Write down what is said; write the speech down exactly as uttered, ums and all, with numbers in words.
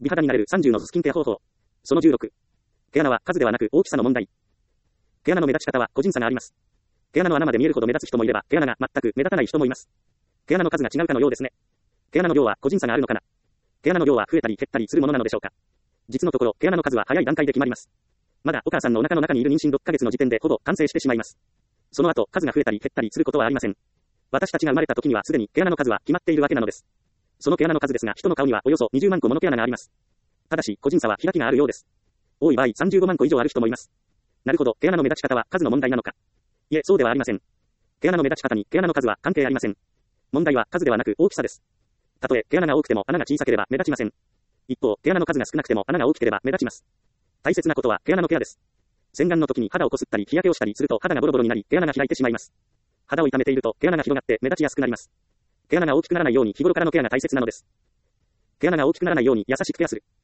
美肌になれるさんじゅうのスキンケア方法。そのじゅうろく。毛穴は数ではなく大きさの問題。毛穴の目立ち方は個人差があります。毛穴の穴まで見えるほど目立つ人もいれば、毛穴が全く目立たない人もいます。毛穴の数が違うかのようですね。毛穴の量は個人差があるのかな。毛穴の量は増えたり減ったりするものなのでしょうか。実のところ、毛穴の数は早い段階で決まります。まだお母さんのお腹の中にいる妊娠ろっかげつの時点でほぼ完成してしまいます。その後、数が増えたり減ったりすることはありません。私たちが生まれた時にはすでに毛穴の数は決まっているわけなのです。その毛穴の数ですが、人の顔にはおよそにじゅうまんこもの毛穴があります。ただし、個人差は開きがあるようです。多い場合さんじゅうごまんこ以上ある人もいます。なるほど、毛穴の目立ち方は数の問題なのか。いえ、そうではありません。毛穴の目立ち方に毛穴の数は関係ありません。問題は数ではなく大きさです。たとえ毛穴が多くても穴が小さければ目立ちません。一方、毛穴の数が少なくても穴が大きければ目立ちます。大切なことは毛穴のケアです。洗顔の時に肌をこすったり日焼けをしたりすると肌がボロボロになり毛穴が開いてしまいます。肌を痛めていると毛穴が広がって目立ちやすくなります。毛穴が大きくならないように日頃からのケアが大切なのです。毛穴が大きくならないように優しくケアする。